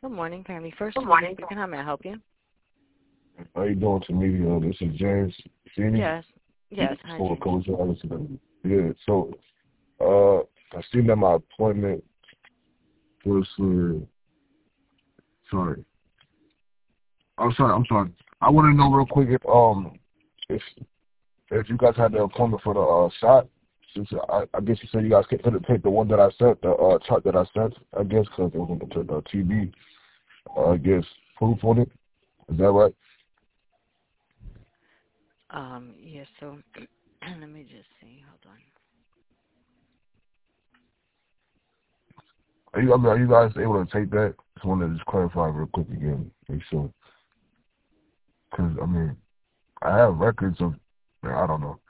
Good morning, Family First. Morning. Speaking. How may I help you? How you doing, Tamika? This is James Feeney. Yes. Hi, So, James. yeah. So, I seen that my appointment was for. Sorry. I'm sorry. I want to know real quick if you guys had the appointment for the shot. Since I guess you said you guys couldn't take the one that I sent, the chart that I sent. I guess because it was going to put the TB. I guess proof on it. Is that right? Yes. So let me just see. Hold on. Are you guys able to take that? Just want to just clarify real quick again. Make sure. Because, I have records of, I don't know.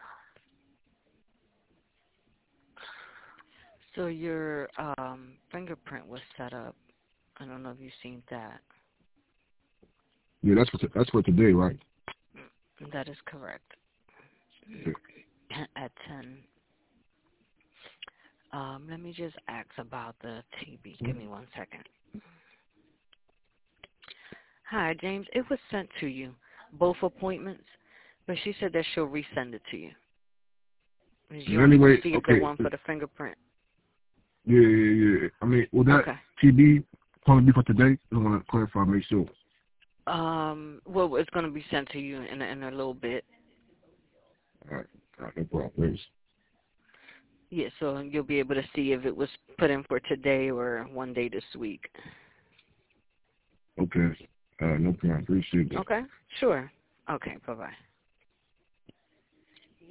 So your fingerprint was set up. I don't know if you've seen that. Yeah, that's for today, right? That is correct. Yeah. At 10. Let me just ask about the TB. Give me 1 second. Hi, James. It was sent to you, both appointments, but she said that she'll resend it to you. You only Anyway, received okay. the one for the fingerprint. Yeah. Will that TB probably be for today? I want to clarify, make sure. Well, it's going to be sent to you in a little bit. All right, no problem. Thanks. Yeah, so you'll be able to see if it was put in for today or one day this week. Okay. No problem. Appreciate that. Okay, sure. Okay, bye-bye.